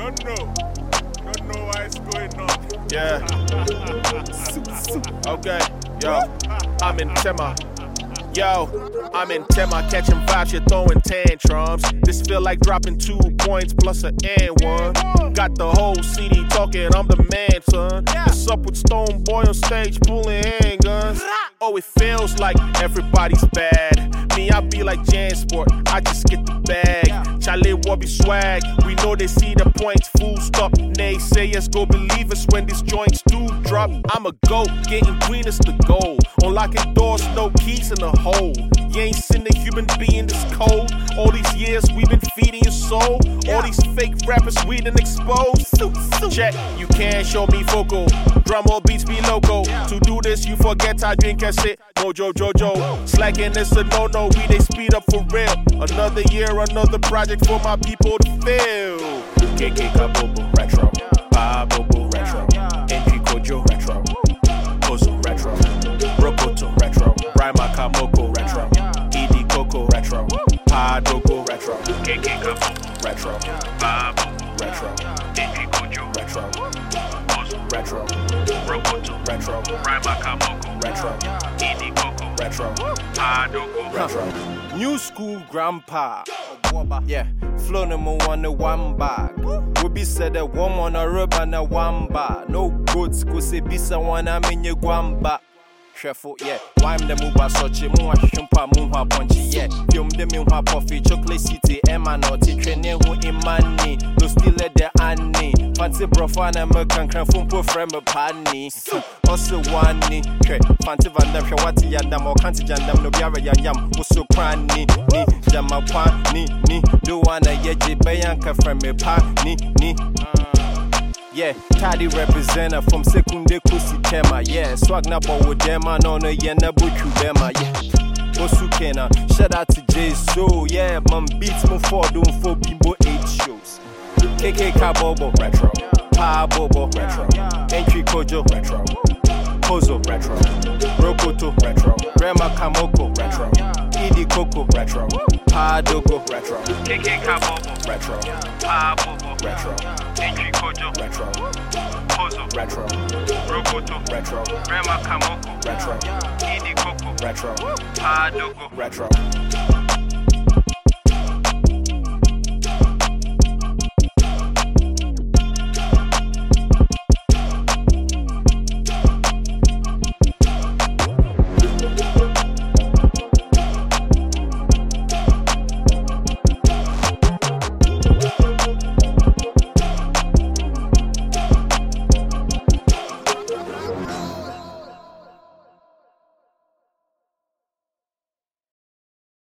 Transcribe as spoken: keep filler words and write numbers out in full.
Don't know. Don't know why it's going on. Yeah. Okay. Yo, I'm in Tema. Yo, I'm in Tema, catching vibes, you're throwing tantrums. This feel like dropping two points plus an and one. Got the whole C D talking, I'm the man, son. What's up with Stone Boy on stage pulling handguns? Oh, it feels like everybody's bad. Me, I be like Jansport, I just get the bag. Chale Wobby swag, we know they see the points, full stop. Naysayers go believe us when these joints do drop. I'm a goat, getting green is the goal. Unlocking doors, no keys in the hole. You ain't seen a human being this cold. All these years we've been feeding your soul. All these fake rappers we done exposed. Check, you can't show me focal. Drum or beats be local. To do this, you forget I drink and sit. Mojo Jojo, slacking is a no-no. We they speed up for real. Another year, another project for my people to feel. K K Kabobo retro, Babobo retro, Entry Kojo retro, Kozo retro, Rokoto retro, Rima Kamoko retro, Idi Koko retro, Padogo retro, K K Kabobo retro, Babobo retro, Entry Kojo retro, Kozo retro, Rokoto retro, Rima Kamoko retro, Idi Koko retro, Padogo retro. New school grandpa. Yeah, flow number one, the one bag. We be said that one on a rub and a one bar. No goods, cause it be someone I'm in your guamba. Careful, yeah. Why am the move such a more shumpa muha punchy, yeah. Film the muha puffy, chocolate city, Emma naughty, training who in money. No still at the annie. Fancy brofana, American can from poor frame a panny. Also one knee, Fancy Van Dam, Shawati Yandam, or Kanti Jandam, no Biara Yam, was so cranny, ni, Jamapan, ni, ni, do one a yeji bayanka from a pan, ni, ni. Yeah, Taddy representative from Secunde Kusi Tema. Yeah, swag na bo with them, I know no yena buchu bema. Yeah, Osukena, shout out to J So. Yeah, man beats mo for doing four bimbo eight shows. K K Kabobo retro, Pa Bobo retro, Entry Kojo retro, Kozo retro, Rokoto retro, Rema Kamoko retro, Idi Koko retro, Pa Dogo retro, K K Kabobo retro, Pa Bobo retro, Entry Kojo retro, Kozo retro, Rokoto retro, Rema Kamoko retro, Idi Koko retro, Pa Dogo retro.